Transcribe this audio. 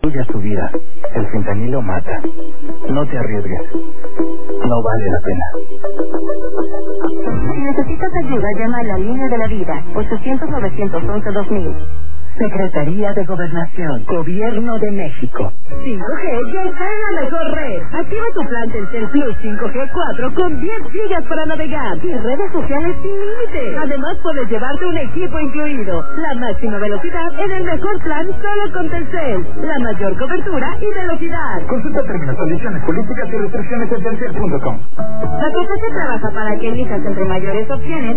Tuya tu vida. El fentanilo mata. No te arriesgues. No vale la pena. Si necesitas ayuda, llama a la línea de la vida. 800-911-2000. Secretaría de Gobernación, Gobierno de México. 5G ya está en la mejor red. Activa tu plan Telcel Plus 5G 4 con 10 gigas para navegar y redes sociales sin límite. Además puedes llevarte un equipo incluido. La máxima velocidad en el mejor plan solo con Telcel. La mayor cobertura y velocidad. Consulta términos, condiciones, políticas y restricciones en telcel.com. La COFESE trabaja para que elijas entre mayores opciones